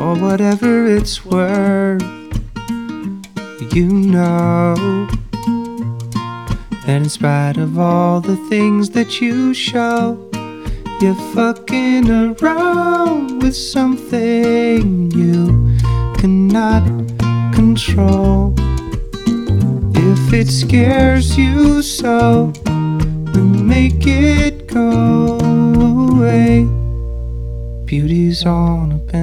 for whatever it's worth. You know that in spite of all the things that you show, you're fucking around with something you cannot control. If it scares you so, then make it go away. Beauty's on a